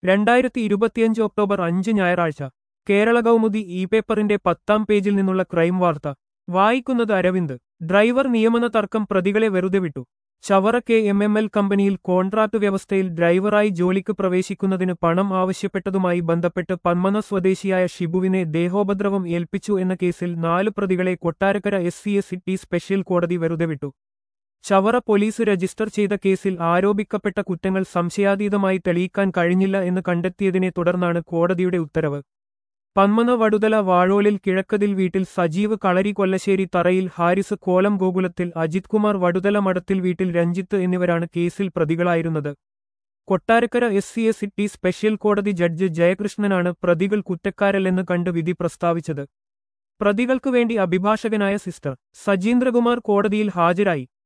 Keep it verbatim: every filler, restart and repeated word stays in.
രണ്ടായിരത്തി ഇരുപത്തിയഞ്ച് ഒക്ടോബർ അഞ്ച് ഞായറാഴ്ച കേരള കൗമുദി ഇ പേപ്പറിന്റെ പത്താം പേജിൽ നിന്നുള്ള ക്രൈം വാർത്ത വായിക്കുന്നത് അരവിന്ദ്. ഡ്രൈവർ നിയമന തർക്കം പ്രതികളെ വെറുതെ വിട്ടു. Chavara K M M L കമ്പനിയിൽ കോൺട്രാക്ട് വ്യവസ്ഥയിൽ ഡ്രൈവറായി ജോലിക്ക് പ്രവേശിക്കുന്നതിന് പണം ആവശ്യപ്പെട്ടതുമായി ബന്ധപ്പെട്ട് പന്മന സ്വദേശിയായ ഷിബുവിനെ ദേഹോപദ്രവം ഏൽപ്പിച്ചു എന്ന കേസിൽ നാല് പ്രതികളെ Kottarakkara S C S T special കോടതി വെറുതെ വിട്ടു. ചവറ പോലീസ് രജിസ്റ്റർ ചെയ്ത കേസിൽ ആരോപിക്കപ്പെട്ട കുറ്റങ്ങൾ സംശയാതീതമായി തെളിയിക്കാൻ കഴിഞ്ഞില്ല എന്ന് കണ്ടെത്തിയതിനെ തുടർന്നാണ് കോടതിയുടെ ഉത്തരവ്. പന്മന വടുതല വാഴോലിൽ കിഴക്കതിൽ വീട്ടിൽ സജീവ് കളരി കൊല്ലശ്ശേരി തറയിൽ ഹാരിസ് കോലം ഗോകുലത്തിൽ അജിത് കുമാർ വടുതല മഠത്തിൽ വീട്ടിൽ രഞ്ജിത്ത് എന്നിവരാണ് കേസിൽ പ്രതികളായിരുന്നത്. Kottarakkara S C S T special കോടതി ജഡ്ജ് ജയകൃഷ്ണനാണ് പ്രതികൾ കുറ്റക്കാരല്ലെന്ന് കണ്ട് വിധി പ്രസ്താവിച്ചത്. പ്രതികൾക്കു വേണ്ടി അഭിഭാഷകനായ സിസ്റ്റർ സജീന്ദ്രകുമാർ കോടതിയിൽ ഹാജരായി.